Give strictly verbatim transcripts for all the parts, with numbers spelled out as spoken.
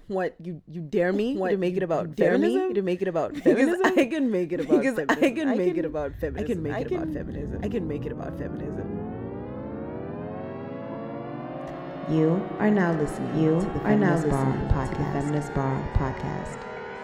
What you you dare me What, to make you, it about you dare me feminism? to make it about Because feminism? I can make it about Because feminism. I can make can, it about I feminism. can make I it about can, feminism. I can make it about feminism. You are now listening. You to the are now Feminist Bar listening to the podcast. Feminist Bar podcast.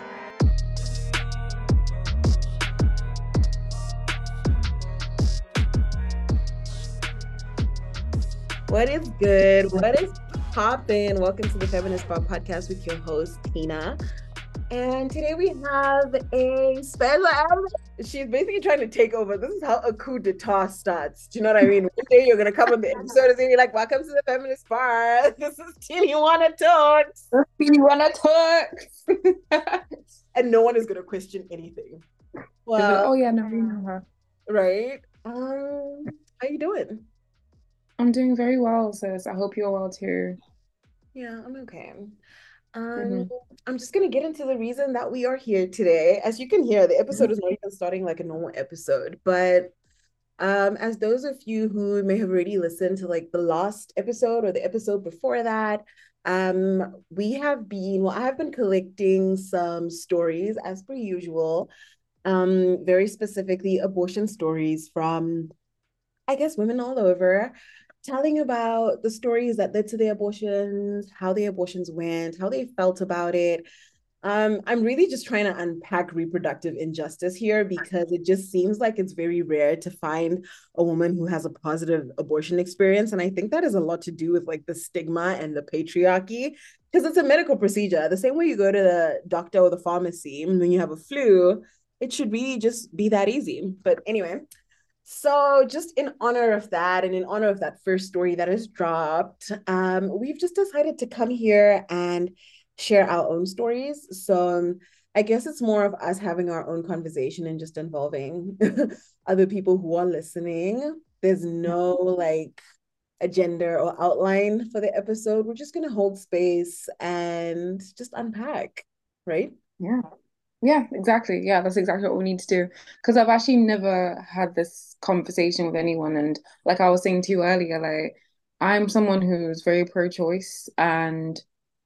What is good? What is poppin'? Welcome to the Feminist Bar podcast with your host, Tina. And today we have a special. She's basically trying to take over. This is how a coup d'etat starts. Do you know what I mean? One day you're gonna come on the episode and be like, "Welcome to the Feminist Bar. This is Tina Wanna Talk. Tina Wanna Talk." And no one is gonna question anything. Well, Well, oh yeah, no, we know her. Right? Um, how you doing? I'm doing very well, sis. I hope you're well too. Yeah, I'm okay. Um, Mm-hmm. I'm just gonna get into the reason that we are here today. As you can hear, the episode is not even starting like a normal episode, but um, as those of you who may have already listened to like the last episode or the episode before that, um, we have been, well, I have been collecting some stories as per usual, um, very specifically abortion stories from, I guess, women all over, telling about the stories that led to their abortions, how the abortions went, how they felt about it. Um, I'm really just trying to unpack reproductive injustice here because it just seems like it's very rare to find a woman who has a positive abortion experience. And I think that has a lot to do with like the stigma and the patriarchy because it's a medical procedure. The same way you go to the doctor or the pharmacy when you have a flu, it should really just be that easy. But anyway, so, just in honor of that, and in honor of that first story that is dropped, um, we've just decided to come here and share our own stories. So, um, I guess it's more of us having our own conversation and just involving other people who are listening. There's no like agenda or outline for the episode. We're just going to hold space and just unpack, right? Yeah. Yeah, exactly. Yeah, that's exactly what we need to do. Because I've actually never had this conversation with anyone. And like I was saying to you earlier, like I'm someone who's very pro-choice and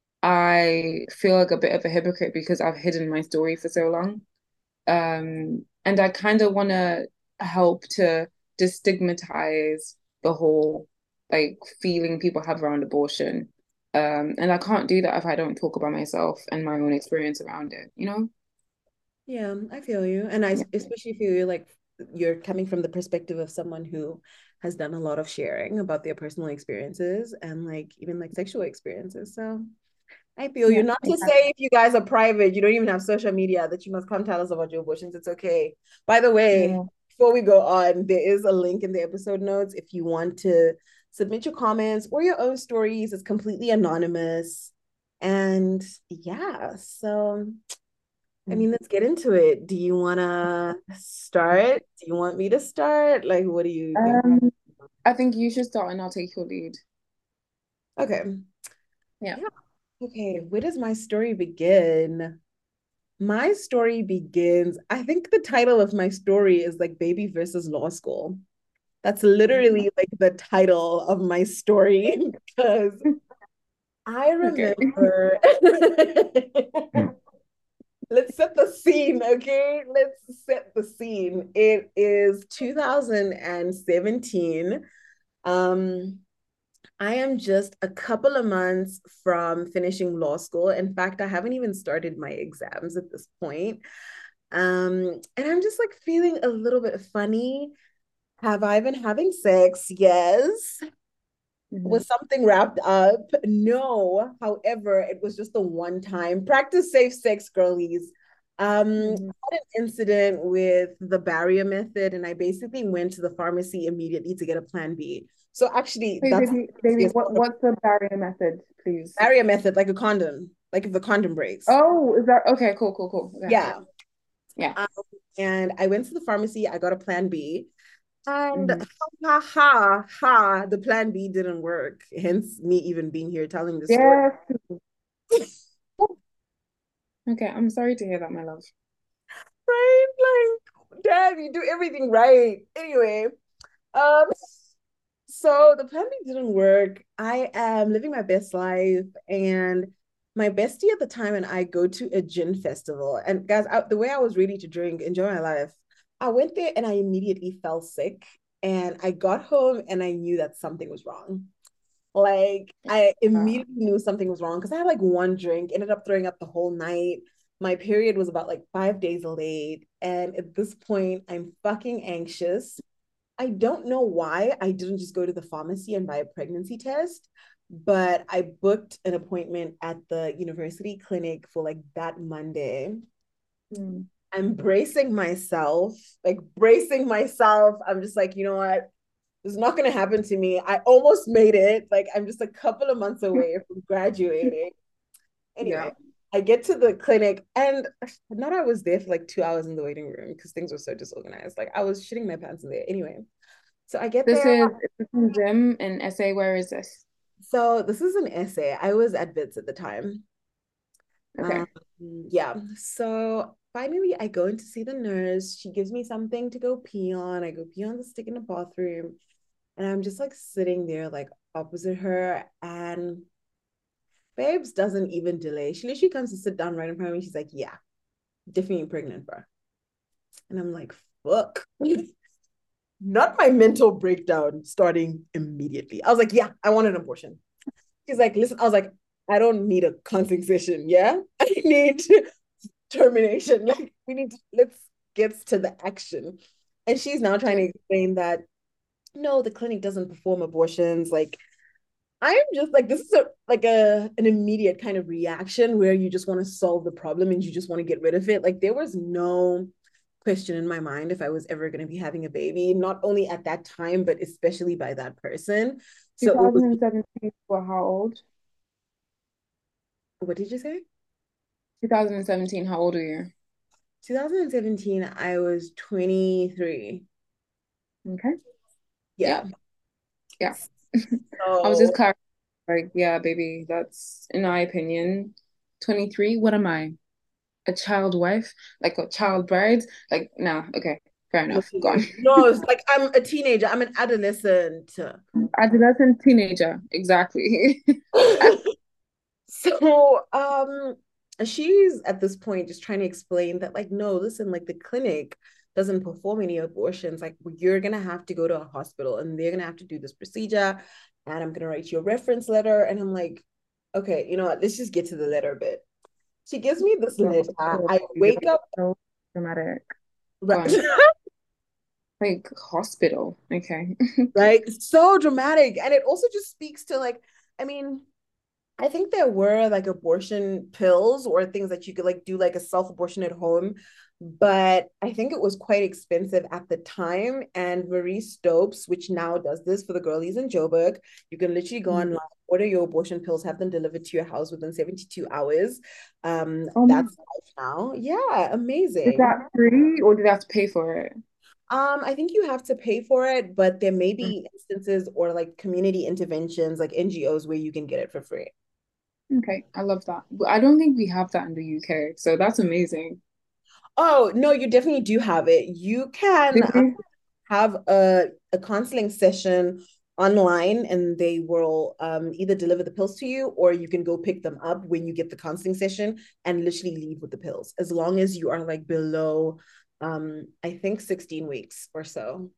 I feel like a bit of a hypocrite because I've hidden my story for so long. Um, and I kind of want to help to destigmatize the whole like feeling people have around abortion. Um, and I can't do that if I don't talk about myself and my own experience around it, you know? Yeah, I feel you. And I Yeah. especially feel you like you're coming from the perspective of someone who has done a lot of sharing about their personal experiences and like even like sexual experiences. So I feel you. Yeah, Not to say exactly. if you guys are private, you don't even have social media, that you must come tell us about your abortions. It's okay. By the way, Yeah. before we go on, there is a link in the episode notes if you want to submit your comments or your own stories. It's completely anonymous. And yeah, so I mean, let's get into it. Do you want to start? Do you want me to start? Like, what do you think? Um, I think you should start and I'll take your lead. Okay. Yeah. Yeah. Okay. Where does my story begin? My story begins, I think the title of my story is like Baby versus Law School. That's literally like the title of my story because I Okay. remember. Let's set the scene, okay? Let's set the scene. It is two thousand seventeen. Um, I am just a couple of months from finishing law school. In fact, I haven't even started my exams at this point. Um, and I'm just like feeling a little bit funny. Have I been having sex? Yes. Mhm. Was something wrapped up? No. However, it was just a one time. Practice safe sex, girlies. Um, Mhm. I had an incident with the barrier method, and I basically went to the pharmacy immediately to get a plan B. So actually, Hey, that's baby, baby, what what's the barrier method, please? barrier method, like a condom, like if the condom breaks. Oh, is that okay? Cool, cool, cool. Okay. Yeah. Yeah. Um, and I went to the pharmacy, I got a plan B. And Mhm. ha ha ha, the plan B didn't work. Hence me even being here telling the story. Yes. Okay, I'm sorry to hear that, my love. Right? Like, damn, you do everything right. Anyway, um, so the plan B didn't work. I am living my best life, and my bestie at the time and I go to a gin festival. And guys, I, the way I was ready to drink, enjoy my life, I went there and I immediately fell sick. And I got home and I knew that something was wrong. Like I Uh, immediately knew something was wrong because I had like one drink, ended up throwing up the whole night. My period was about like five days late. And at this point, I'm fucking anxious. I don't know why I didn't just go to the pharmacy and buy a pregnancy test, but I booked an appointment at the university clinic for like that Monday. mm, I'm bracing myself, like bracing myself. I'm just like, you know what? It's not going to happen to me. I almost made it. Like, I'm just a couple of months away from graduating. yeah. Anyway, I get to the clinic and not I was there for like two hours in the waiting room because things were so disorganized. Like, I was shitting my pants in there. Anyway, so I get This there. is this is Zim in S A. Where is this? So this is an essay. I was at Wits at the time. Um, Okay. yeah. So finally, I go in to see the nurse. She gives me something to go pee on. I go pee on the stick in the bathroom. And I'm just like sitting there, like opposite her. And Babes doesn't even delay. She literally comes to sit down right in front of me. She's like, yeah, definitely pregnant, bro. And I'm like, fuck. Not my mental breakdown starting immediately. I was like, yeah, I want an abortion. She's like, listen, I was like, I don't need a counseling session. Yeah. I need termination. Like, we need to, let's get to the action. And she's now trying to explain that no, the clinic doesn't perform abortions. Like, I'm just like, this is a like a an immediate kind of reaction where you just want to solve the problem and you just want to get rid of it. Like, there was no question in my mind if I was ever going to be having a baby, not only at that time, but especially by that person. So it was, twenty seventeen for how old? what did you say? twenty seventeen, how old are you? twenty seventeen, I was twenty-three. Okay. Yeah. Yeah. Yeah. I was just So, clarifying, like, yeah, baby, that's in my opinion, twenty-three. What am I? A child wife? Like a child bride? Like, no, okay, fair enough. Go on. no, it's like I'm a teenager, I'm an adolescent. Adolescent teenager, exactly. So, um, she's at this point just trying to explain that, like, no, listen, like the clinic doesn't perform any abortions. Like, you're gonna have to go to a hospital and they're gonna have to do this procedure, and I'm gonna write you a reference letter. And I'm like, okay, you know what? Let's just get to the letter bit. She gives me this So letter. I wake up, so dramatic. Go right? on. Like hospital. Okay. Like so dramatic, and it also just speaks to like, I mean, I think there were like abortion pills or things that you could like do like a self-abortion at home, but I think it was quite expensive at the time. And Marie Stopes, which now does this for the girlies in Joburg, you can literally go online, order your abortion pills, have them delivered to your house within seventy-two hours. Um, Oh my, that's life now. Yeah, is amazing. that free or did I have to pay for it? Um, I think you have to pay for it, but there may be instances or like community interventions, like N G Os, where you can get it for free. Okay, I love that. But I don't think we have that in the U K, so that's amazing. Oh, no, you definitely do have it. You can Do uh, we? have a, a counseling session online and they will um, either deliver the pills to you or you can go pick them up when you get the counseling session and literally leave with the pills as long as you are like below, um, I think sixteen weeks or so.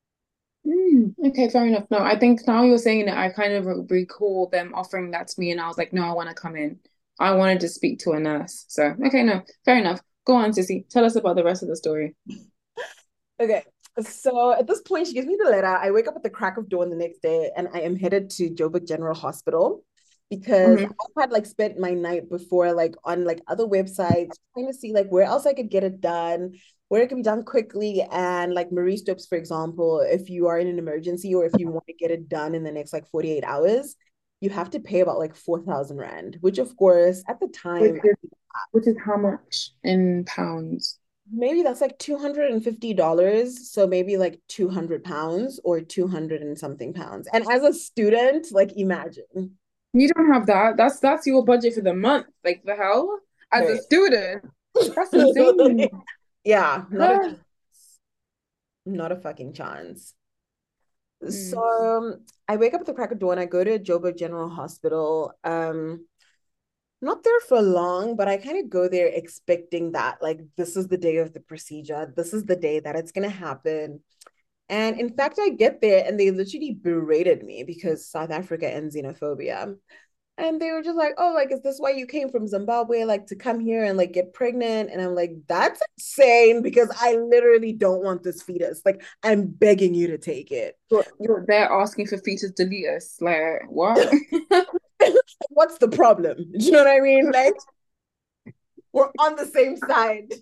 Mm, okay, fair enough. No, I think now you're saying it, I kind of re- recall them offering that to me, and I was like, no, I want to come in. I wanted to speak to a nurse. So, okay, no, fair enough. Go on, Sissy. Tell us about the rest of the story. Okay. So at this point, she gives me the letter. I wake up at the crack of dawn the next day and I am headed to Joburg General Hospital because Hmm. I had like spent my night before like on like other websites trying to see like where else I could get it done, where it can be done quickly. And like Marie Stopes, for example, if you are in an emergency or if you want to get it done in the next like forty-eight hours, you have to pay about like four thousand Rand, which of course at the Which time, is which is how much in pounds? maybe that's like two hundred fifty dollars. So maybe like two hundred pounds or two hundred and something pounds. And as a student, like imagine. You don't have that. That's that's your budget for the month. Like the hell? As a Right. student, that's insane. Yeah, not a Huh? chance. Not a fucking chance. So Mm. um, I wake up at the crack of dawn. I go to Joburg General Hospital. Um, not there for long, but I kind of go there expecting that, like, this is the day of the procedure. This is the day that it's going to happen. And in fact, I get there and they literally berated me because South Africa and xenophobia. And they were just like, oh, like, is this why you came from Zimbabwe, like, to come here and like get pregnant? And I'm like, that's insane because I literally don't want this fetus. Like, I'm begging you to take it. You're, you're there asking for fetus deletus. Like, what? What's the problem? Do you know what I mean? Like, we're on the same side.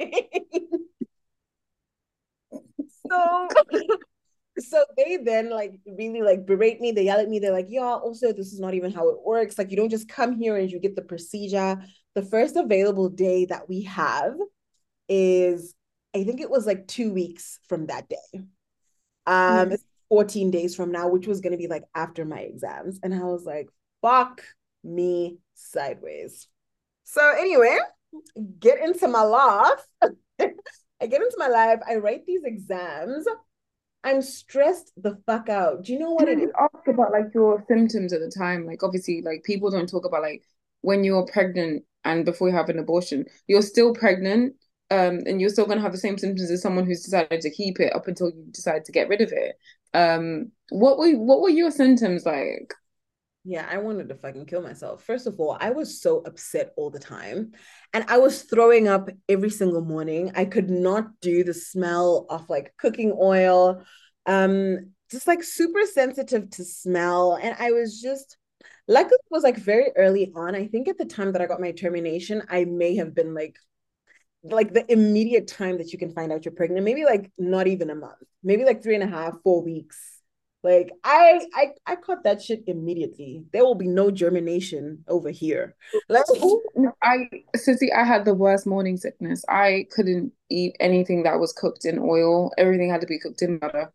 so so they then like really like berate me. They yell at me. They're like, yeah, also this is not even how it works. Like, you don't just come here and you get the procedure. The first available day that we have is, I think it was like two weeks from that day. Um, Mm. it's fourteen days from now, which was gonna be like after my exams. And I was like, fuck me sideways. So anyway, get into my life. I get into my life. I write these exams. I'm stressed the fuck out. Do you know what Can I it is? just ask about like your symptoms at the time? Like obviously, like people don't talk about like when you're pregnant and before you have an abortion, you're still pregnant, um, and you're still gonna have the same symptoms as someone who's decided to keep it up until you decide to get rid of it. Um, what were what were your symptoms like? Yeah, I wanted to fucking kill myself. First of all, I was so upset all the time. And I was throwing up every single morning. I could not do the smell of like cooking oil. Um, just like super sensitive to smell. And I was just luckily it was like very early on. I think at the time that I got my termination, I may have been like like the immediate time that you can find out you're pregnant, maybe like not even a month, maybe like three and a half, four weeks. Like I, I, I caught that shit immediately. There will be no germination over here. Like, I Sissy, I had the worst morning sickness. I couldn't eat anything that was cooked in oil. Everything had to be cooked in butter.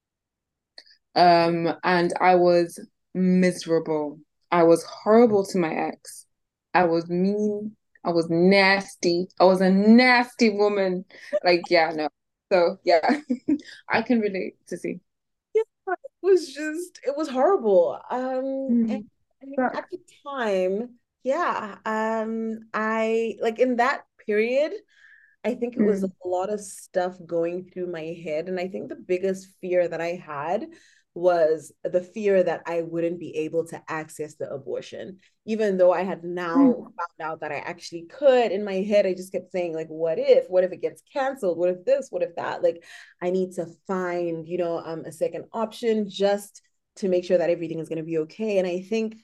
Um, and I was miserable. I was horrible to my ex. I was mean. I was nasty. I was a nasty woman. Like, yeah, no. So yeah, I can relate to see. yeah, it was just, it was horrible. Um, and, Mm. and But at the time, yeah, um, I like in that period, I think it was mm, a lot of stuff going through my head. And I think the biggest fear that I had was the fear that I wouldn't be able to access the abortion. Even though I had now mm, found out that I actually could, in my head, I just kept saying, like, what if? What if it gets canceled? What if this? What if that? Like, I need to find, you know, um, a second option just to make sure that everything is going to be okay. And I think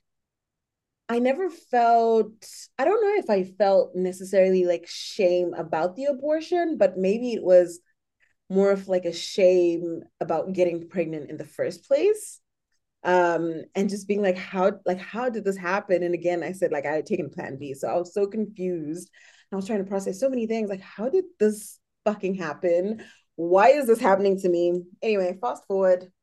I never felt, I don't know if I felt necessarily like shame about the abortion, but maybe it was more of like a shame about getting pregnant in the first place. Um, and just being like, how, like, how did this happen? And again, I said, like, I had taken plan B. So I was so confused. I was trying to process so many things. Like, how did this fucking happen? Why is this happening to me? Anyway, fast forward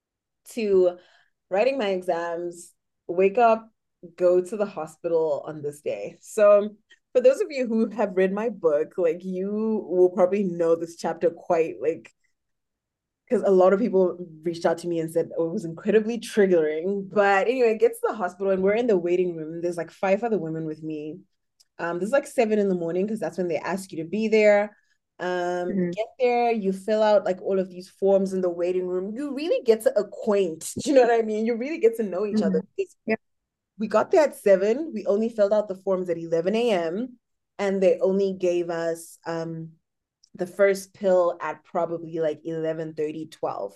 to writing my exams, wake up, go to the hospital on this day. So, for those of you who have read my book, like you will probably know this chapter quite like because a lot of people reached out to me and said, oh, it was incredibly triggering. But anyway, it gets to the hospital and we're in the waiting room. There's like five other women with me. Um, this is like seven in the morning because that's when they ask you to be there. Um, mm, get there, you fill out like all of these forms in the waiting room. You really get to acquaint, you know what I mean? You really get to know each other. mm. Yeah. We got there at seven. We only filled out the forms at eleven a m and they only gave us um the first pill at probably like eleven thirty, twelve.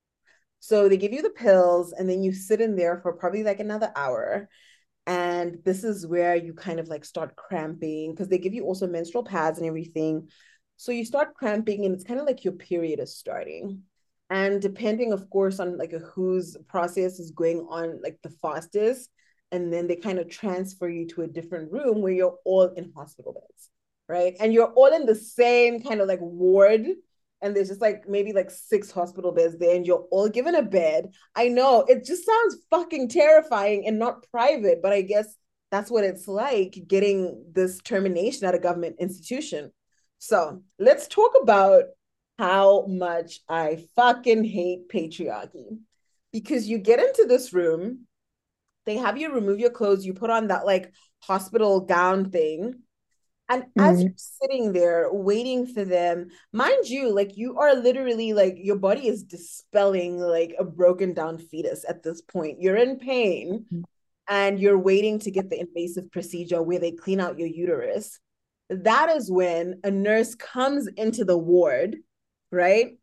So they give you the pills and then you sit in there for probably like another hour. And this is where you kind of like start cramping because they give you also menstrual pads and everything. So you start cramping and it's kind of like your period is starting. And depending, of course, on like a whose process is going on like the fastest, and then they kind of transfer you to a different room where you're all in hospital beds, right? And you're all in the same kind of like ward, and there's just like maybe like six hospital beds there, and you're all given a bed. I know it just sounds fucking terrifying and not private, but I guess that's what it's like getting this termination at a government institution. So let's talk about how much I fucking hate patriarchy. Because you get into this room, they have you remove your clothes, you put on that like hospital gown thing. And as you're Mm. sitting there waiting for them, mind you, like you are literally like your body is dispelling like a broken down fetus at this point. You're in pain and you're waiting to get the invasive procedure where they clean out your uterus. That is when a nurse comes into the ward, right?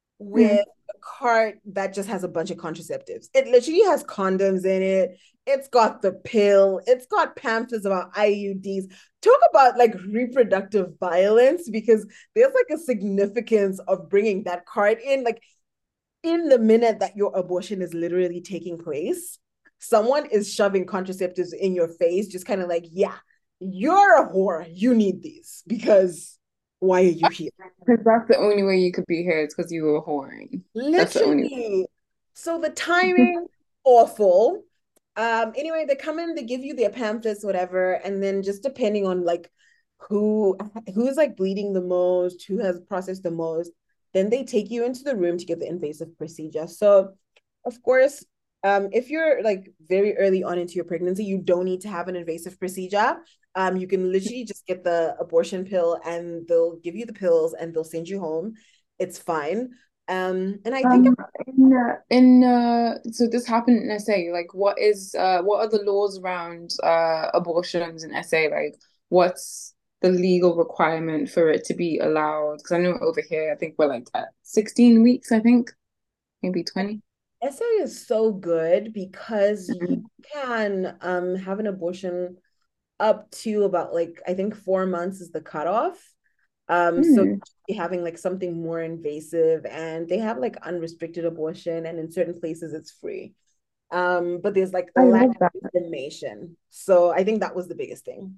Mm. With a cart that just has a bunch of contraceptives. It literally has condoms in it. It's got the pill. It's got pamphlets about I U Ds. Talk about like reproductive violence, because there's like a significance of bringing that cart in. Like in the minute that your abortion is literally taking place, someone is shoving contraceptives in your face, just kind of like, yeah, you're a whore. You need these because why are you here? Because that's the only way you could be here is because you were whoring. That's the only way. Literally. So the timing, awful. Um, anyway, they come in, they give you their pamphlets, whatever, and then just depending on like who who's like bleeding the most, who has processed the most, then they take you into the room to get the invasive procedure. So, of course, um, if you're like very early on into your pregnancy, you don't need to have an invasive procedure. Um, you can literally just get the abortion pill and they'll give you the pills and they'll send you home. It's fine. Um, and I think Um, in uh, in uh, so this happened in S A. Like, what is uh, what are the laws around uh abortions in S A? Like, what's the legal requirement for it to be allowed? Because I know over here, I think we're like at sixteen weeks. I think maybe twenty. S A is so good because you Mm. can um have an abortion up to about like I think four months is the cutoff. Um, so Mm. having like something more invasive, and they have like unrestricted abortion, and in certain places it's free. Um, but there's like I lack love that. of information. So I think that was the biggest thing.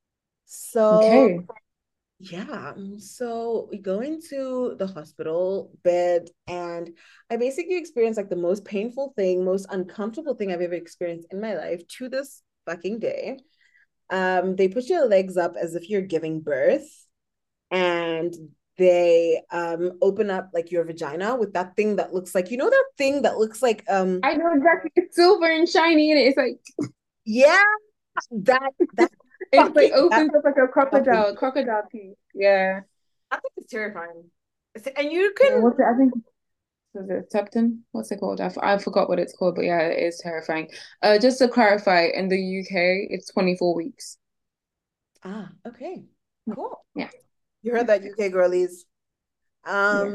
So Okay. yeah, so we go into the hospital bed, and I basically experienced like the most painful thing, most uncomfortable thing I've ever experienced in my life to this fucking day. Um, they put your legs up as if you're giving birth, and they um open up like your vagina with that thing that looks like, you know, that thing that looks like um I know exactly. It's silver and shiny, and it's like yeah, that that it's like fucking that opens up like a fucking crocodile, crocodile teeth. Yeah. I think it's terrifying. And you Yeah. can What's it? I think was it septum? What's it called? I, f I forgot what it's called, but yeah, it is terrifying. Uh, just to clarify, in the U K, it's twenty-four weeks. ah okay, cool. Yeah. You heard that, U K girlies. Yeah. Um,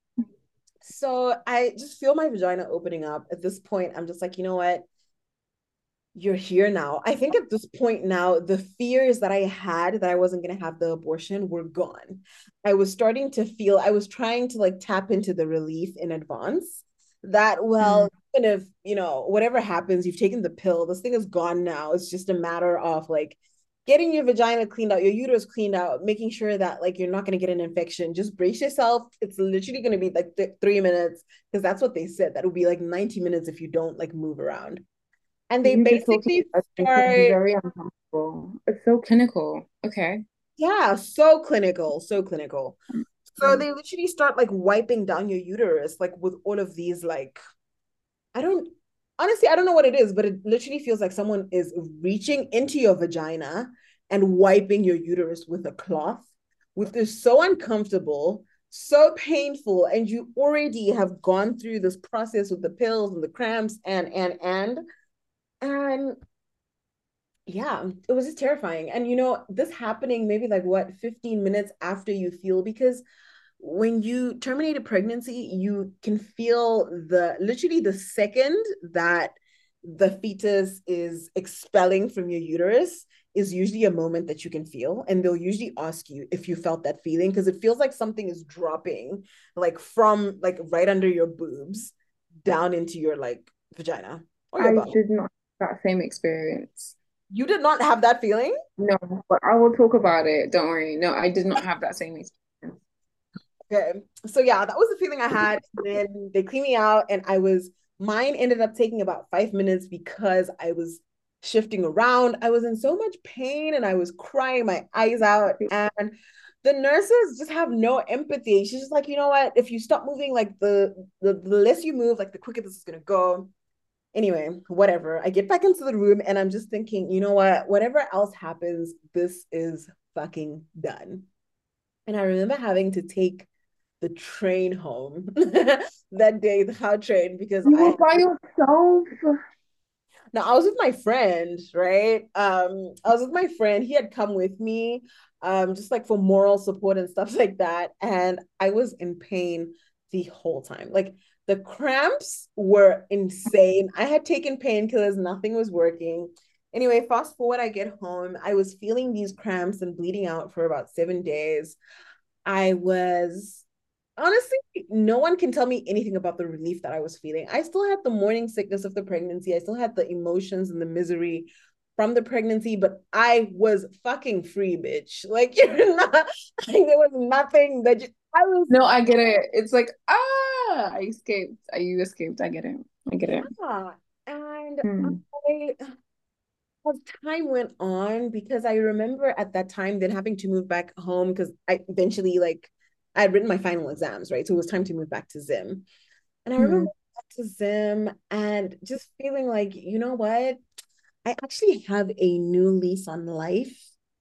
so I just feel my vagina opening up. At this point, I'm just like, you know what? You're here now. I think at this point now, the fears that I had that I wasn't going to have the abortion were gone. I was starting to feel, I was trying to like tap into the relief in advance that, Mm. well, even if, you know, whatever happens, you've taken the pill, this thing is gone now. It's just a matter of like getting your vagina cleaned out, your uterus cleaned out, making sure that like you're not going to get an infection. Just brace yourself. It's literally going to be like th- three minutes because that's what they said. That would be like ninety minutes if you don't like move around. And they You just talking basically about it's gonna be start, very uncomfortable. It's so clinical. Okay. yeah, so clinical, so clinical. So Mm. they literally start like wiping down your uterus, like with all of these, like, I don't, honestly, I don't know what it is, but it literally feels like someone is reaching into your vagina and wiping your uterus with a cloth, which is so uncomfortable, so painful. And you already have gone through this process with the pills and the cramps and, and, and, and yeah, it was just terrifying. And you know, this happening maybe like what, fifteen minutes after you feel, because when you terminate a pregnancy, you can feel the literally the second that the fetus is expelling from your uterus is usually a moment that you can feel. And they'll usually ask you if you felt that feeling because it feels like something is dropping like from like right under your boobs down into your like vagina or your I bum. did not have that same experience. You did not have that feeling? No, but I will talk about it. Don't worry. No, I did not have that same experience. Okay. So yeah, that was the feeling I had. And then they cleaned me out and I was mine ended up taking about five minutes because I was shifting around. I was in so much pain and I was crying my eyes out. And the nurses just have no empathy. She's just like, you know what? If you stop moving, like the the, the less you move, like the quicker this is gonna go. Anyway, whatever. I get back into the room and I'm just thinking, you know what? Whatever else happens, this is fucking done. And I remember having to take the train home that day, the how train, because You I were by yourself. now I was with my friend, right? Um, I was with my friend. He had come with me, um, just like for moral support and stuff like that. And I was in pain the whole time. Like the cramps were insane. I had taken painkillers, nothing was working. Anyway, fast forward, I get home. I was feeling these cramps and bleeding out for about seven days. I was honestly, no one can tell me anything about the relief that I was feeling. I still had the morning sickness of the pregnancy. I still had the emotions and the misery from the pregnancy, but I was fucking free, bitch. Like you're not like there was nothing that you, I was No, I get it. It's like, ah, I escaped. I You escaped. I get it. I get it. yeah. And Hmm. I as time went on, because I remember at that time then having to move back home because I eventually like I had written my final exams, right? So it was time to move back to Zim. And I remember Hmm. back to Zim and just feeling like, you know what? I actually have a new lease on life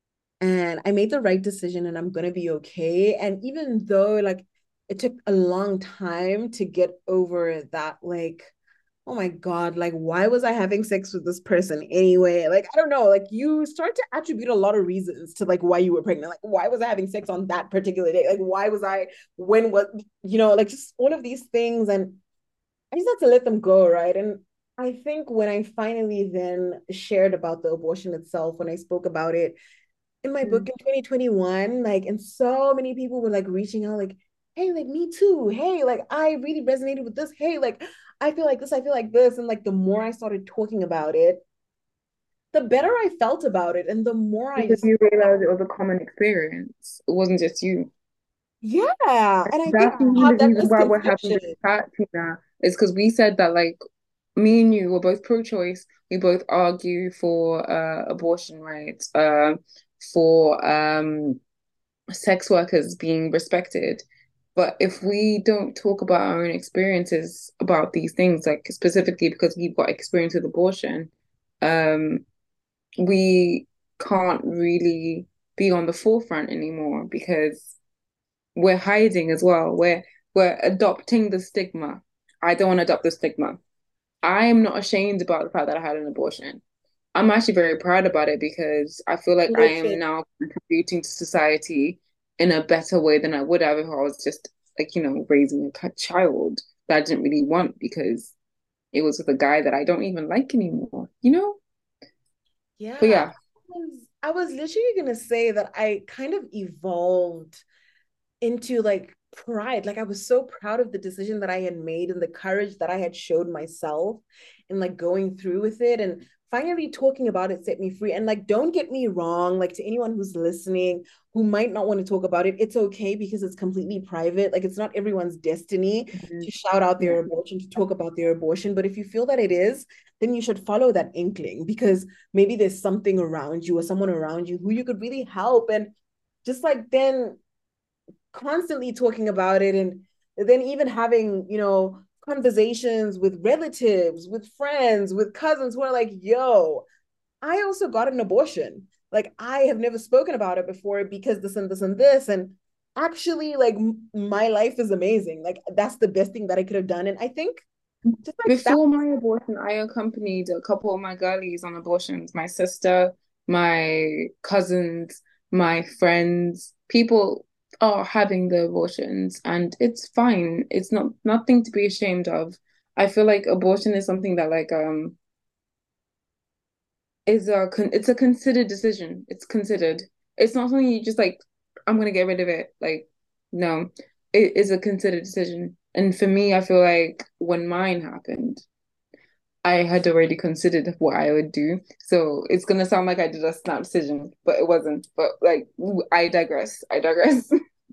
and I made the right decision and I'm gonna be okay. And even though like it took a long time to get over that, like, oh my God, like why was I having sex with this person anyway? Like, I don't know, like you start to attribute a lot of reasons to like why you were pregnant. Like, why was I having sex on that particular day? Like, why was I, when, what, you know, like just all of these things. And I just had to let them go, right? And I think when I finally then shared about the abortion itself, when I spoke about it in my book Hmm. in twenty twenty-one, like, and so many people were like reaching out, like, hey, like me too. Hey, like I really resonated with this. Hey, like I feel like this, I feel like this. And like the more I started talking about it, the better I felt about it. And the more I Because just, you realized it was a common experience. It wasn't just you. yeah. And I think That's even I the have that reason why we're having misconception. this chat, Tina. Is because we said that like me and you were both pro-choice. We both argue for uh, abortion rights, uh, for um, sex workers being respected. But if we don't talk about our own experiences about these things, like specifically because we've got experience with abortion, um, we can't really be on the forefront anymore because we're hiding as well. We're we're adopting the stigma. I don't want to adopt the stigma. I am not ashamed about the fact that I had an abortion. I'm actually very proud about it because I feel like I Listen, am now contributing to society in a better way than I would have if I was just like, you know, raising a child that I didn't really want because it was with a guy that I don't even like anymore, you know? But yeah. yeah. I was, I was literally gonna say that I kind of evolved into like pride. Like I was so proud of the decision that I had made and the courage that I had showed myself and like going through with it and finally talking about it set me free. And like, don't get me wrong, like to anyone who's listening who might not want to talk about it, it's okay because it's completely private. Like it's not everyone's destiny Mhm. to shout out Yeah. their abortion, to talk about their abortion. But if you feel that it is, then you should follow that inkling because maybe there's something around you or someone around you who you could really help. And just like then constantly talking about it and then even having, you know, conversations with relatives, with friends, with cousins who are like, yo, I also got an abortion. Like, I have never spoken about it before because this and this and this. And actually, like, m- my life is amazing. Like, that's the best thing that I could have done. And I think just like that. Before my abortion, I accompanied a couple of my girlies on abortions. My sister, my cousins, my friends. People are having the abortions, and it's fine. It's not nothing to be ashamed of. I feel like abortion is something that like um is a con it's a considered decision. It's considered. It's not something you just like, I'm gonna get rid of it. Like, no, it is a considered decision. And for me, I feel like when mine happened, I had already considered what I would do. So it's gonna sound like I did a snap decision, but it wasn't. But like, I digress. I digress.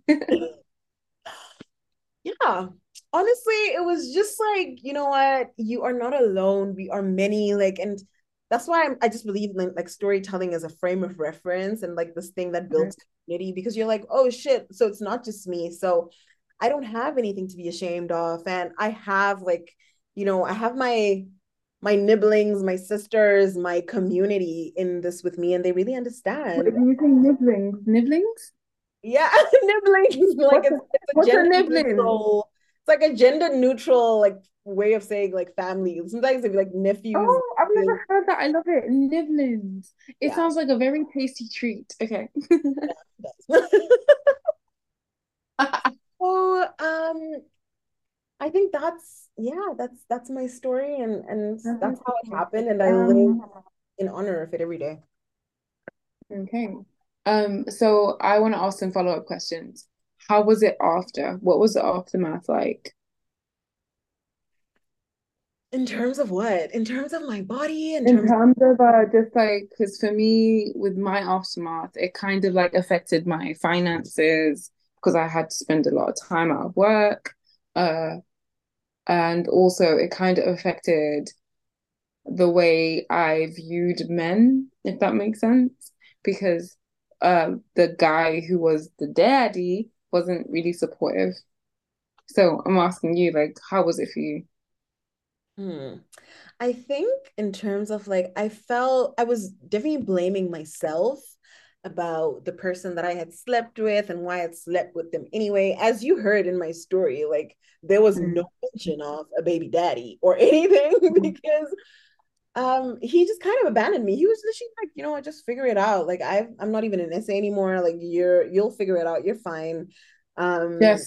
Yeah. Honestly, it was just like, you know what? You are not alone. We are many. Like, and that's why I'm, I just believe in like storytelling as a frame of reference and like this thing that builds community because you're like, oh shit. So it's not just me. So I don't have anything to be ashamed of. And I have like, you know, I have my my nibblings, my sisters, my community in this with me, and they really Wait, understand. you say nibblings? Nibblings? Yeah, nibblings. Like What's it's a, it's a what's a gender nibbling? neutral. It's like a gender neutral like way of saying like family. Sometimes they'd be like nephews. Oh, I've never heard that. I love it. Nibblings. It Yeah, sounds like a very tasty treat. Okay. yeah, it does. So, um, I think that's yeah, that's that's my story, and and That's that's how it interesting. happened, and I live Um, in honor of it every day. okay. Um, so I want to ask some follow-up questions. How was it after? What was the aftermath like? In terms of what? In terms of my body, in In terms terms of uh, just like, because for me, with my aftermath, it kind of like affected my finances because I had to spend a lot of time out of work. Uh, and also it kind of affected the way I viewed men, if that makes sense, because um, the guy who was the daddy wasn't really supportive. So I'm asking you, like, how was it for you? hmm, I think in terms of like I felt I was definitely blaming myself about the person that I had slept with and why I had slept with them anyway. As you heard in my story, like there was no Mm. mention of a baby daddy or anything because um he just kind of abandoned me. He was literally like, you know what, just figure it out. Like I I'm not even an essay anymore. Like you're you'll figure it out. You're fine. Um Yes.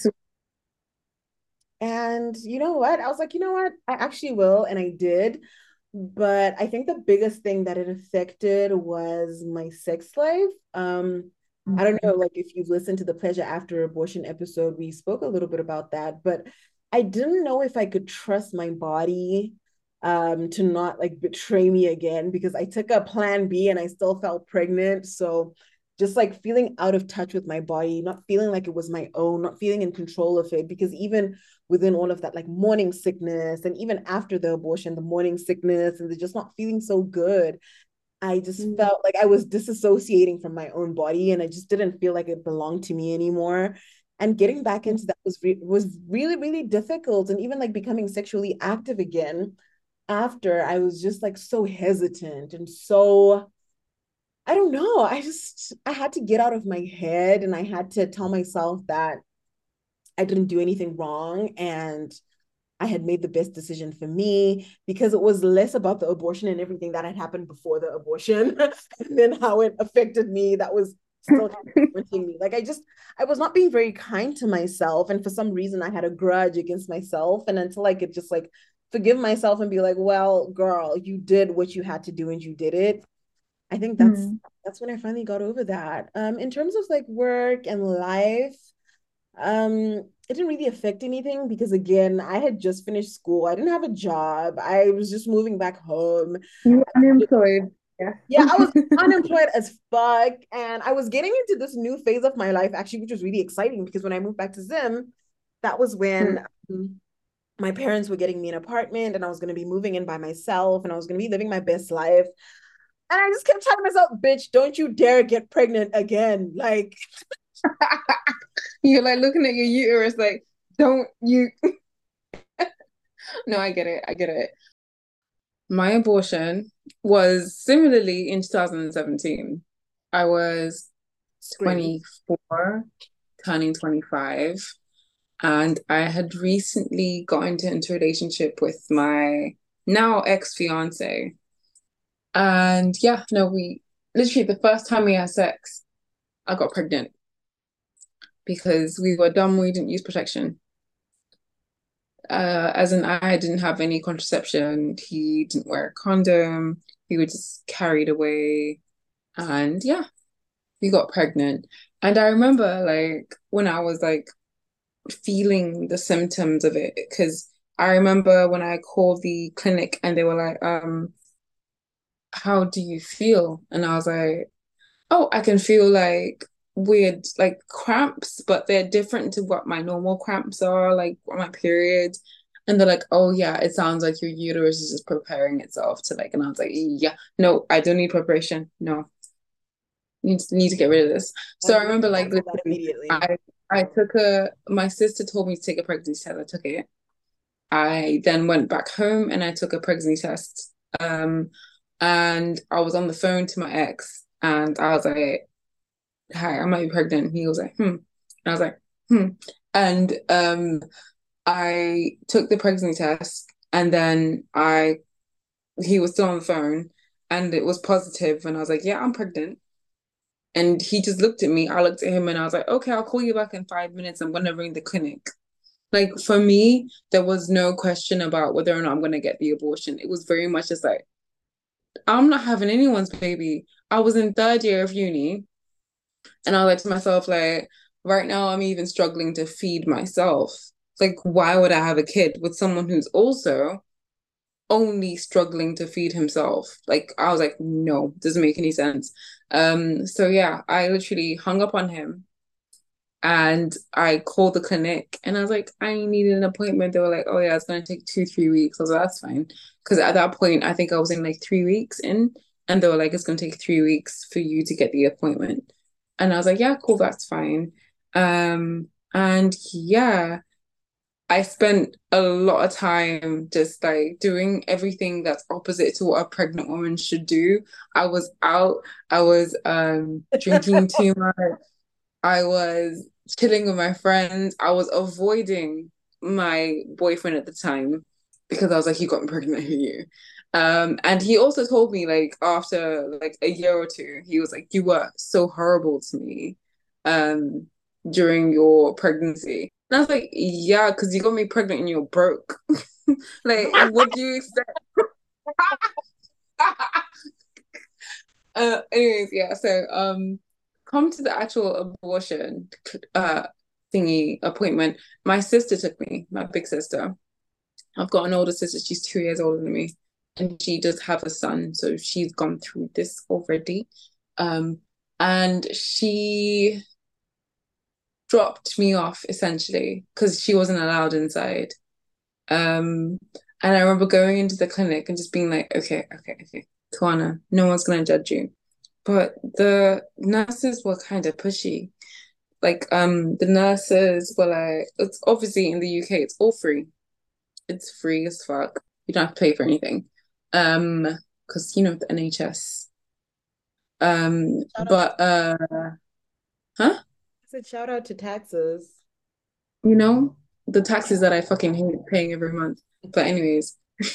and you know what? I was like, you know what? I actually will. And I did. But I think the biggest thing that it affected was my sex life. Um, I don't know, like if you've listened to the Pleasure After Abortion episode, we spoke a little bit about that, but I didn't know if I could trust my body um to not like betray me again because I took a plan B and I still felt pregnant. So just like feeling out of touch with my body, not feeling like it was my own, not feeling in control of it. Because even within all of that, like morning sickness, and even after the abortion, the morning sickness, and the just not feeling so good, I just Mm. felt like I was disassociating from my own body, and I just didn't feel like it belonged to me anymore. And getting back into that was re- was really really difficult, and even like becoming sexually active again after I was just like so hesitant and so I don't know. I just I had to get out of my head and I had to tell myself that I didn't do anything wrong and I had made the best decision for me because it was less about the abortion and everything that had happened before the abortion and then how it affected me. That was still hurting me. Like I just I was not being very kind to myself. And for some reason I had a grudge against myself. And until I could just like forgive myself and be like, well, girl, you did what you had to do and you did it. I think that's Mm. that's when I finally got over that. Um, in terms of like work and life, um, it didn't really affect anything because again, I had just finished school. I didn't have a job. I was just moving back home. You were unemployed. Yes. Yeah, I was unemployed as fuck. And I was getting into this new phase of my life, actually, which was really exciting because when I moved back to Zim, that was when um, my parents were getting me an apartment and I was going to be moving in by myself and I was going to be living my best life. And I just kept telling myself, bitch, don't you dare get pregnant again. Like, You're like looking at your uterus, like, don't you? No, I get it. I get it. My abortion was similarly in two thousand seventeen. I was scream. twenty-four, turning twenty-five, and I had recently got into, into a relationship with my now ex-fiance. And yeah, no, we literally the first time we had sex, I got pregnant because we were dumb, we didn't use protection. Uh, as in, I didn't have any contraception, he didn't wear a condom, we were just carried away. And yeah, we got pregnant. And I remember like when I was like feeling the symptoms of it, because I remember when I called the clinic and they were like, um, how do you feel? And I was like, oh, I can feel like weird like cramps, but they're different to what my normal cramps are, like on my period. And they're like, oh yeah, it sounds like your uterus is just preparing itself to like, and I was like, yeah, no, I don't need preparation. No, need to, need to get rid of this. So Like, I let's remember like cancel that literally, immediately. I I took a my sister told me to take a pregnancy test. I took it, I then went back home and I took a pregnancy test. Um, and I was on the phone to my ex and I was like, hi, I might be pregnant. He was like, hmm. And I was like, hmm. And um, I took the pregnancy test and then I he was still on the phone and it was positive and I was like, yeah, I'm pregnant. And he just looked at me. I looked at him and I was like, okay, I'll call you back in five minutes. I'm gonna ring the clinic. Like for me, there was no question about whether or not I'm gonna get the abortion. It was very much just like, I'm not having anyone's baby. I was in third year of uni and I was like to myself, like, right now I'm even struggling to feed myself. Like, why would I have a kid with someone who's also only struggling to feed himself? Like, I was like, no, doesn't make any sense. Um, so yeah, I literally hung up on him and I called the clinic and I was like, I needed an appointment. They were like, oh yeah, it's gonna take two, three weeks. I was like, that's fine. Because at that point, I think I was in like three weeks in, and they were like, it's gonna take three weeks for you to get the appointment. And I was like, yeah, cool, that's fine. Um, and yeah, I spent a lot of time just like doing everything that's opposite to what a pregnant woman should do. I was out, I was um drinking too much. I was chilling with my friends. I was avoiding my boyfriend at the time because I was like, you got me pregnant, who you? Um, and he also told me like after like a year or two, he was like, you were so horrible to me um during your pregnancy. And I was like, yeah, because you got me pregnant and you're broke. Like, what do you expect? Uh, anyways, yeah, so um come to the actual abortion uh thingy appointment. My sister took me, my big sister. I've got an older sister, she's two years older than me, and she does have a son, so she's gone through this already. Um, and she dropped me off essentially because she wasn't allowed inside. Um, and I remember going into the clinic and just being like, okay, okay, okay, Tawana, no one's gonna judge you. But the nurses were kind of pushy. Like, um, the nurses were like, it's obviously in the U K, it's all free. It's free as fuck. You don't have to pay for anything. Um, because you know the N H S. Um, Shout out to, but uh, huh? I said shout out to taxes. You know, the taxes that I fucking hate paying every month. But anyways.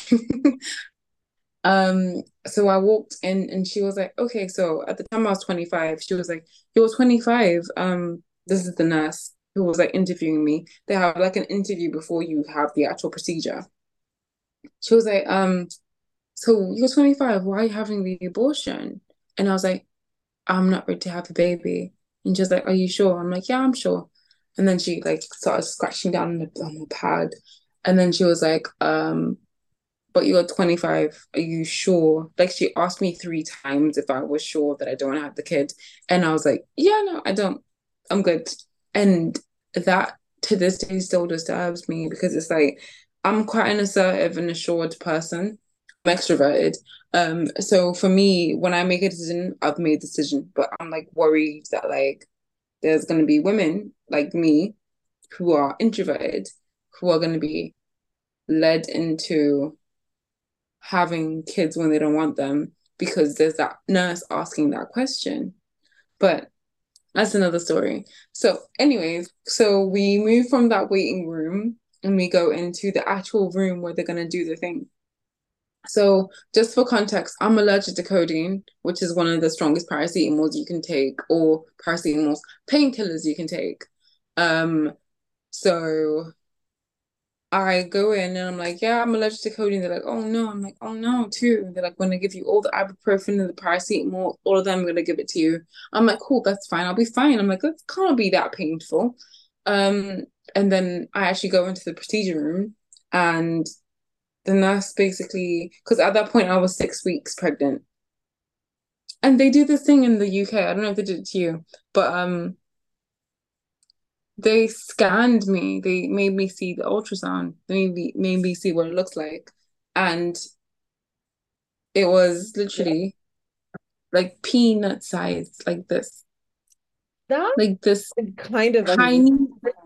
Um, so I walked in and she was like, okay, so at the time I was twenty-five, she was like, you're twenty-five. Um, this is the nurse who was like interviewing me. They have like an interview before you have the actual procedure. She was like, um, so you're twenty-five, why are you having the abortion? And I was like, I'm not ready to have a baby. And she was like, are you sure? I'm like, yeah, I'm sure. And then she like started scratching down on the, on the pad. And then she was like, um, but you're twenty-five. Are you sure? Like she asked me three times if I was sure that I don't want to have the kid. And I was like, yeah, no, I don't. I'm good. And that to this day still disturbs me because it's like I'm quite an assertive and assured person. I'm extroverted. Um, so for me, when I make a decision, I've made a decision, but I'm like worried that like there's gonna be women like me who are introverted who are gonna be led into having kids when they don't want them because there's that nurse asking that question. But that's another story. So, anyways, so we move from that waiting room and we go into the actual room where they're going to do the thing. So, just for context, I'm allergic to codeine, which is one of the strongest paracetamols you can take, or paracetamols, painkillers you can take. Um, so I go in and I'm like, yeah, I'm allergic to codeine. They're like, oh no. I'm like, oh no, too. They're like, when I give you all the ibuprofen and the paracetamol, all of them, I'm gonna give it to you. I'm like, cool, that's fine. I'll be fine. I'm like, that can't be that painful. Um, and then I actually go into the procedure room and the nurse basically, because at that point I was six weeks pregnant. And they do this thing in the U K. I don't know if they did it to you, but um they scanned me. They made me see the ultrasound. They made me, made me see what it looks like. And it was Yeah. literally like peanut sized, like this, That's like this kind of tiny, unusual.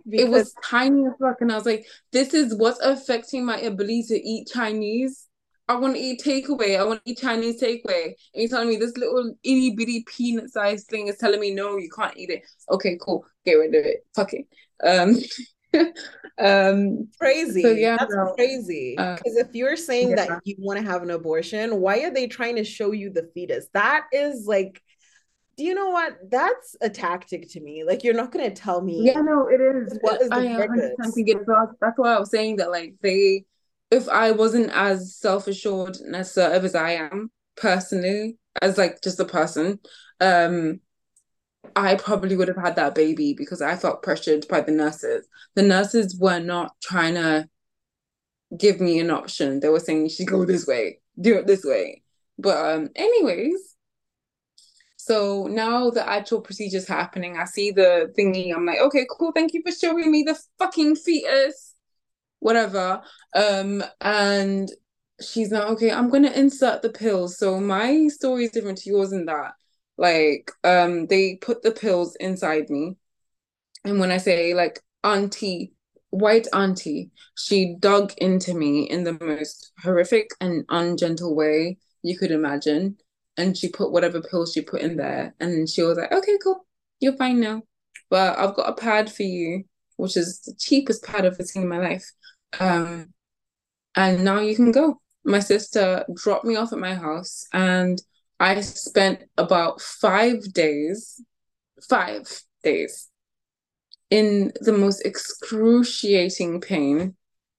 It because was tiny as fuck, and I was like, this is what's affecting my ability to eat Chinese. I want to eat takeaway. I want to eat Chinese takeaway. And you're telling me this little itty bitty peanut sized thing is telling me no, you can't eat it. Okay, cool. Get rid of it. Fuck it. Um, um, so crazy. yeah, That's no, crazy. uh, Because if you're saying that yeah. you want to have an abortion, why are they trying to show you the fetus? That is like, do you know what? That's a tactic to me. Like, you're not going to tell Yeah, me no, it is. what is the I one hundred percent purpose. think it is. That's that's why I was saying that, like, they, if I wasn't as self-assured and assertive as I am personally, as like just a person, um, I probably would have had that baby because I felt pressured by the nurses. The nurses were not trying to give me an option. They were saying you should go this way, do it this way. But um, anyways, so now the actual procedure's happening. I see the thingy. I'm like, okay, cool. Thank you for showing me the fucking fetus. Whatever. Um, and she's like, okay, I'm gonna insert the pills. So my story is different to yours in that, like, um, they put the pills inside me. And when I say like auntie, white auntie, she dug into me in the most horrific and ungentle way you could imagine. And she put whatever pills she put in there. And she was like, okay, cool. You're fine now. But I've got a pad for you, which is the cheapest pad I've ever seen in my life. Um, and now you can go. My sister dropped me off at my house, and I spent about five days, five days in the most excruciating pain,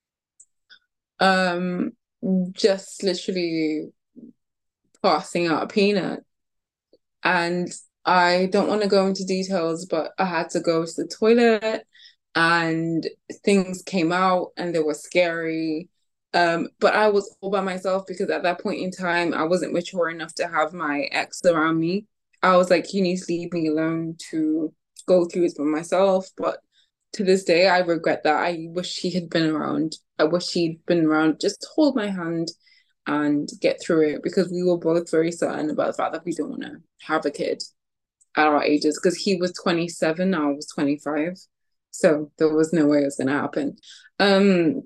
um, just literally passing out a peanut. And I don't want to go into details, but I had to go to the toilet and things came out and they were scary. Um, but I was all by myself because at that point in time, I wasn't mature enough to have my ex around me. I was like, you need to leave me alone to go through this by myself. But to this day, I regret that. I wish he had been around. I wish he'd been around just to hold my hand and get through it because we were both very certain about the fact that we don't want to have a kid at our ages because he was twenty-seven, I was twenty-five. So there was no way it was going to happen. Um,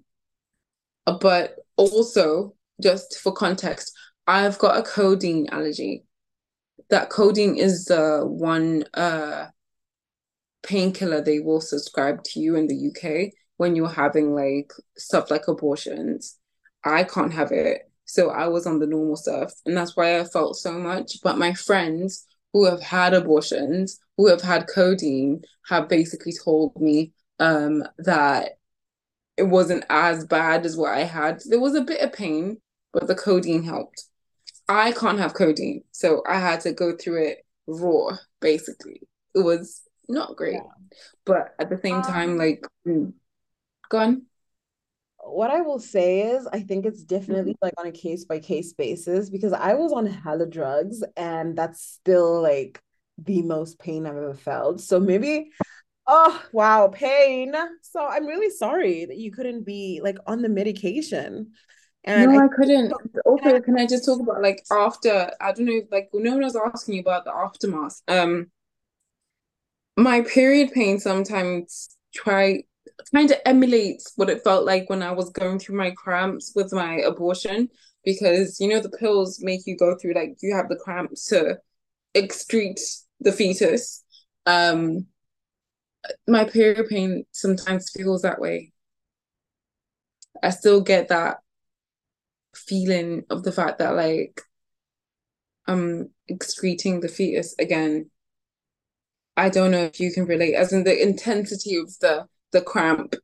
but also, just for context, I've got a codeine allergy. That codeine is the one uh, painkiller they will subscribe to you in the U K when you're having like stuff like abortions. I can't have it. So I was on the normal stuff. And that's why I felt so much. But my friends who have had abortions, who have had codeine, have basically told me um, that it wasn't as bad as what I had. There was a bit of pain, but the codeine helped. I can't have codeine. So I had to go through it raw, basically. It was not great. Yeah. But at the same time, Um, like, mm, gone. what I will say is, I think it's Mhm. definitely like on a case by case basis because I was on hella drugs and that's still like the most pain I've ever felt. So maybe, oh, wow, pain. So I'm really sorry that you couldn't be like on the medication. And No, I, I couldn't. can I, Also, can I just talk about like after, I don't know, like no one was asking you about the aftermath. Um, my period pain sometimes try kind of emulates what it felt like when I was going through my cramps with my abortion because you know the pills make you go through like you have the cramps to excrete the fetus. Um, my period pain sometimes feels that way. I still get that feeling of the fact that like I'm excreting the fetus again. I don't know if you can relate, as in the intensity of the the cramp.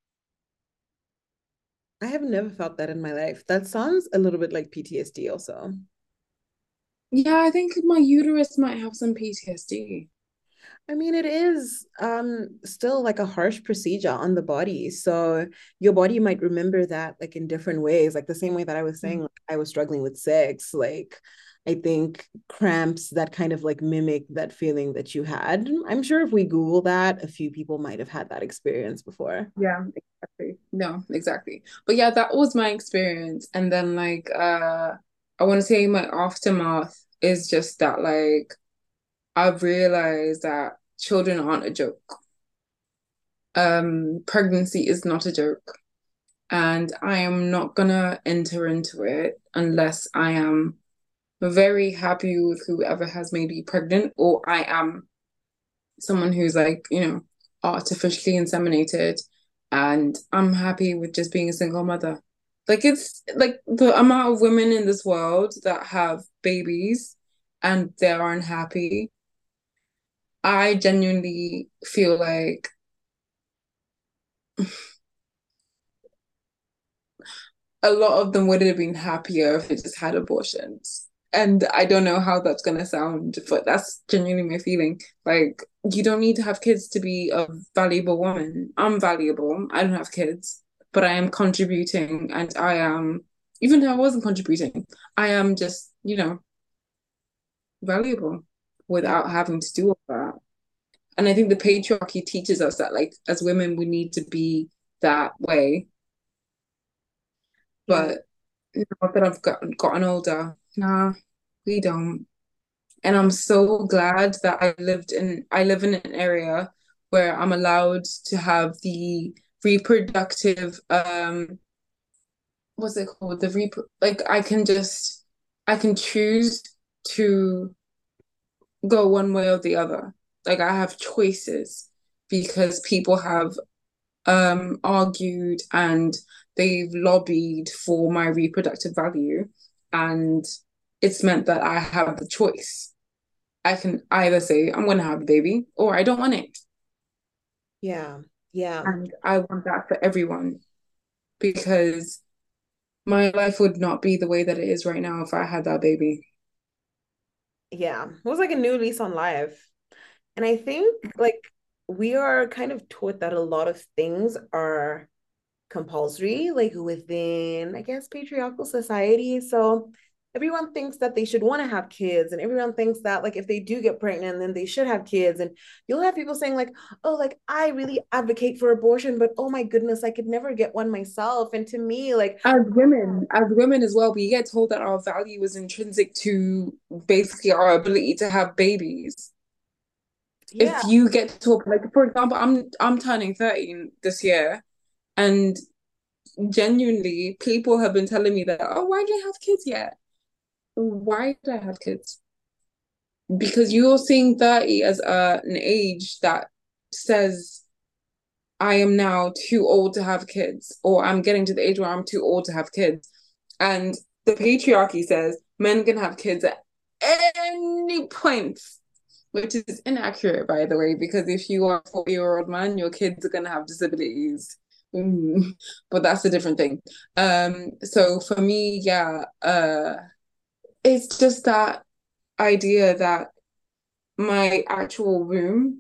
I have never felt that in my life. That sounds a little bit like P T S D also. Yeah, I think my uterus might have some P T S D. I mean, it is um still like a harsh procedure on the body. So your body might remember that like in different ways. Like the same way that I was saying, like, I was struggling with sex. Like I think cramps that kind of like mimic that feeling that you had. I'm sure if we Google that, a few people might have had that experience before. Yeah, exactly. No, exactly. But yeah, that was my experience. And then like uh I want to say my aftermath is just that like I've realized that children aren't a joke. Um, pregnancy is not a joke, and I am not gonna enter into it unless I am very happy with whoever has made me pregnant, or I am someone who's like, you know, artificially inseminated, and I'm happy with just being a single mother. Like it's like the amount of women in this world that have babies and they're unhappy. I genuinely feel like a lot of them would have been happier if they just had abortions. And I don't know how that's gonna sound, but that's genuinely my feeling. Like, you don't need to have kids to be a valuable woman. I'm valuable. I don't have kids, but I am contributing, and I am, even though I wasn't contributing, I am just, you know, valuable Yeah. without having to do all that. And I think the patriarchy teaches us that, like, as women, we need to be that way. Yeah. But now that I've got, gotten older, nah, we don't. And I'm so glad that I lived in I live in an area where I'm allowed to have the reproductive um what's it called? The rep like I can just I can choose to go one way or the other. Like I have choices because people have um argued and they've lobbied for my reproductive value, and it's meant that I have the choice. I can either say I'm going to have a baby or I don't want it. Yeah. Yeah. And I want that for everyone because my life would not be the way that it is right now if I had that baby. Yeah. It was like a new lease on life. And I think like we are kind of taught that a lot of things are compulsory, like within, I guess, patriarchal society. So everyone thinks that they should want to have kids, and everyone thinks that like if they do get pregnant, then they should have kids. And you'll have people saying like, "Oh, like I really advocate for abortion, but oh my goodness, I could never get one myself." And to me, like, As women, as women as well, we get told that our value is intrinsic to basically our ability to have babies. yeah, If you get to a, like, for example, I'm I'm turning thirteen this year, and genuinely, people have been telling me that, oh, why do you have kids yet? Why did I have kids? Because you're seeing thirty as a, an age that says I am now too old to have kids, or I'm getting to the age where I'm too old to have kids. And the patriarchy says men can have kids at any point, which is inaccurate, by the way, because if you are a forty year old man, your kids are going to have disabilities. Mm, but that's a different thing. Um, so for me, yeah, uh, it's just that idea that my actual room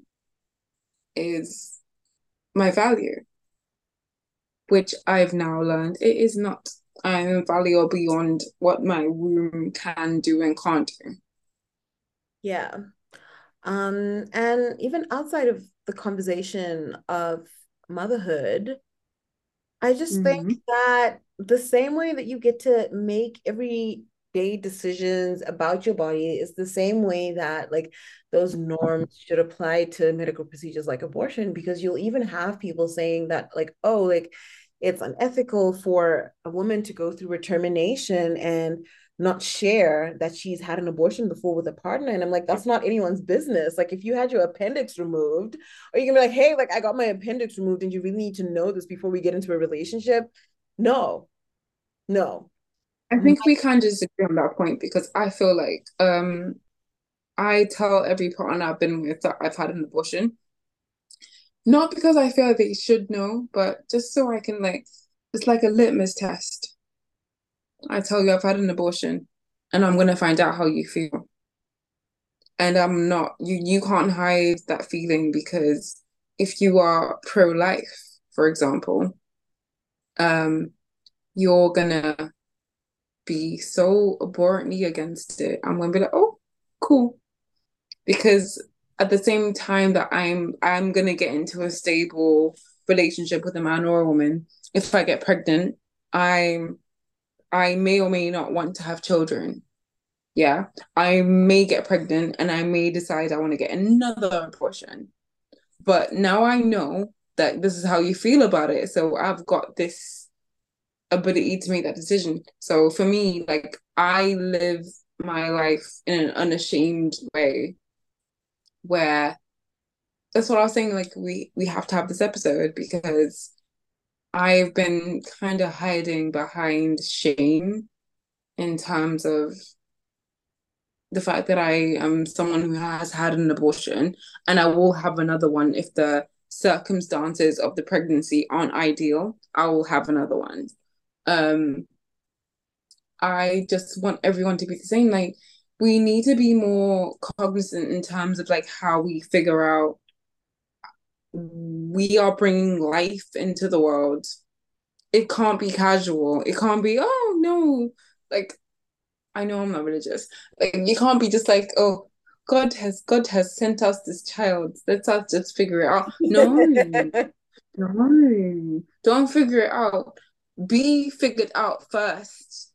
is my value, which I've now learned it is not. I'm valuable beyond what my room can do and can't do. yeah. Um, and even outside of the conversation of motherhood, I just think Mm-hmm. that the same way that you get to make everyday decisions about your body is the same way that like those norms should apply to medical procedures like abortion, because you'll even have people saying that like, oh, like it's unethical for a woman to go through a termination and not share that she's had an abortion before with a partner. And I'm like, that's not anyone's business. Like if you had your appendix removed, or you can be like, hey, like I got my appendix removed and you really need to know this before we get into a relationship. No, no. I think we can disagree on that point because I feel like um I tell every partner I've been with that I've had an abortion. Not because I feel like they should know, but just so I can like it's like a litmus test. I tell you I've had an abortion and I'm gonna find out how you feel. And I'm not you you can't hide that feeling because if you are pro-life, for example, um, you're gonna be so abhorrently against it. I'm gonna be like, oh, cool. Because at the same time that I'm I'm gonna get into a stable relationship with a man or a woman, if I get pregnant, I'm I may or may not want to have children. Yeah. I may get pregnant and I may decide I want to get another abortion. But now I know that this is how you feel about it. So I've got this ability to make that decision. So for me, like, I live my life in an unashamed way where that's what I was saying, like we we have to have this episode because I've been kind of hiding behind shame in terms of the fact that I am someone who has had an abortion and I will have another one if the circumstances of the pregnancy aren't ideal. I will have another one. Um, I just want everyone to be the same. Like, we need to be more cognizant in terms of like how we figure out we are bringing life into the world. It can't be casual. It can't be, oh no, like, I know I'm not religious. Like, you can't be just like, oh, God has God has sent us this child. Let's us just figure it out. No, no, don't figure it out. Be figured out first.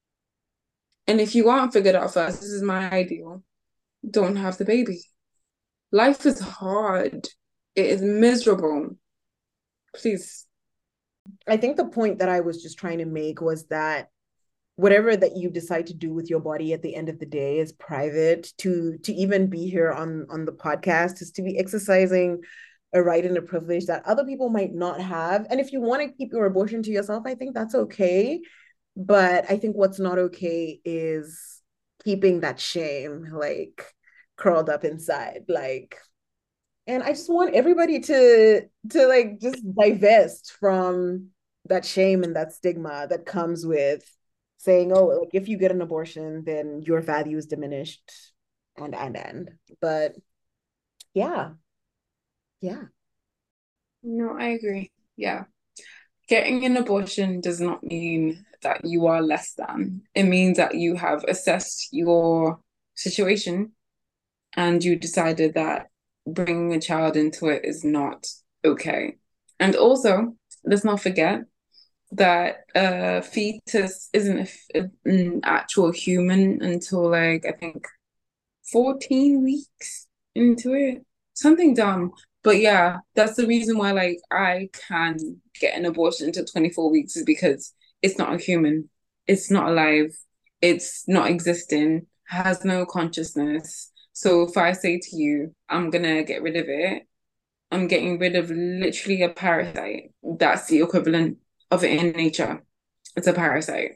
And if you aren't figured out first, this is my ideal. Don't have the baby. Life is hard. It is miserable. Please. I think the point that I was just trying to make was that whatever that you decide to do with your body at the end of the day is private. To to even be here on on the podcast is to be exercising a right and a privilege that other people might not have. And if you want to keep your abortion to yourself, I think that's okay. But I think what's not okay is keeping that shame like curled up inside. Like, and I just want everybody to to like just divest from that shame and that stigma that comes with saying, oh, like if you get an abortion, then your value is diminished and and and. But yeah. Yeah. No, I agree. Yeah. Getting an abortion does not mean that you are less than. It means that you have assessed your situation and you decided that bringing a child into it is not okay. And also, let's not forget that a fetus isn't a, an actual human until like, I think, fourteen weeks into it. Something dumb. But yeah, that's the reason why like I can get an abortion until twenty-four weeks is because it's not a human. It's not alive. It's not existing. Has no consciousness. So if I say to you, I'm gonna get rid of it, I'm getting rid of literally a parasite. That's the equivalent of it in nature. It's a parasite.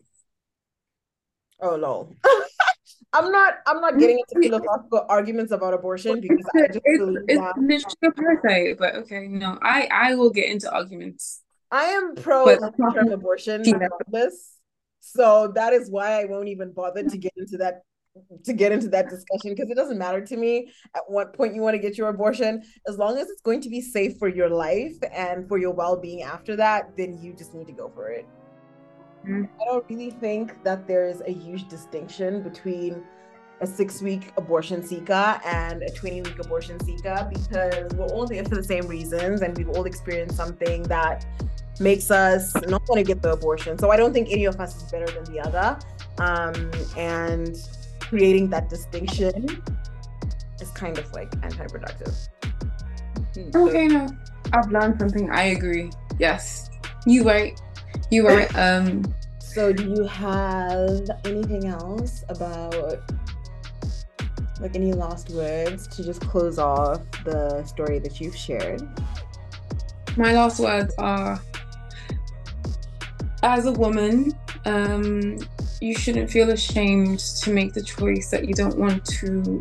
Oh no. I'm not I'm not getting into philosophical arguments about abortion because I just it's, believe it's that literally a parasite, but okay, no, I I will get into arguments. I am pro But- term abortion regardless. So that is why I won't even bother to get into that to get into that discussion because it doesn't matter to me at what point you want to get your abortion. As long as it's going to be safe for your life and for your well-being after that, then you just need to go for it. Mm. I don't really think that there's a huge distinction between a six-week abortion seeker and a twenty-week abortion seeker because we're all there for the same reasons and we've all experienced something that makes us not want to get the abortion. So I don't think any of us is better than the other. Um, and creating that distinction is kind of like anti-productive. Okay, no, I've learned something. I agree. Yes, you right. You right. Um. So do you have anything else about like any last words to just close off the story that you've shared? My last words are, as a woman, um, you shouldn't feel ashamed to make the choice that you don't want to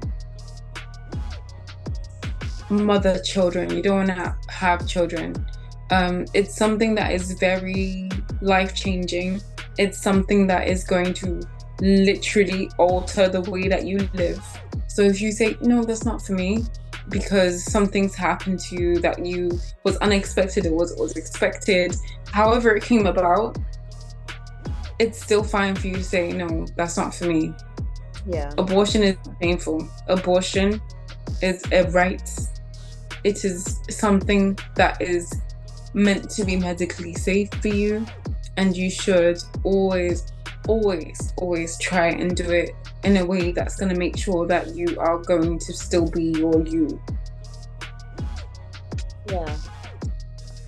mother children. You don't want to have children. Um, it's something that is very life-changing. It's something that is going to literally alter the way that you live. So if you say, no, that's not for me, because something's happened to you that you was unexpected, it was, was expected, however it came about, it's still fine for you to say, no, that's not for me. Yeah. Abortion is painful. Abortion is a right. It is something that is meant to be medically safe for you. And you should always, always, always try and do it in a way that's going to make sure that you are going to still be your you. Yeah.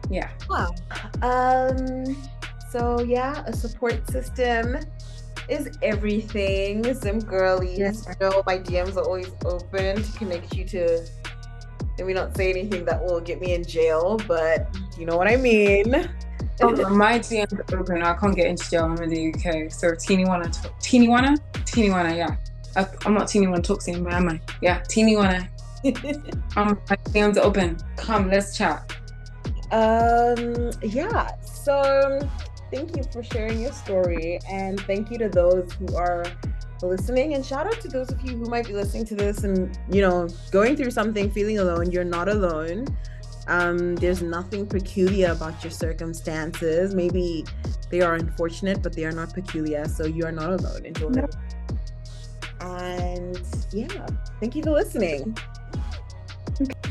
Yeah. Wow. Um, so yeah, a support system is everything. Some girlies, Yes. you know, my D Ms are always open to connect you to, let me not say anything that will get me in jail, but you know what I mean. Oh, my D Ms are open. I can't get into jail. I'm in the U K. So teeny wanna, teeny wanna, teeny wanna, yeah. I, I'm not teeny wanna talk soon, but am I? Yeah, teeny wanna. um, my D Ms are open. Come, let's chat. Um, yeah. So thank you for sharing your story, and thank you to those who are listening, and shout out to those of you who might be listening to this and, you know, going through something, feeling alone. You're not alone. Um, there's nothing peculiar about your circumstances. Maybe they are unfortunate, but they are not peculiar. So you are not alone, and you'll never. And yeah, thank you for listening. Okay.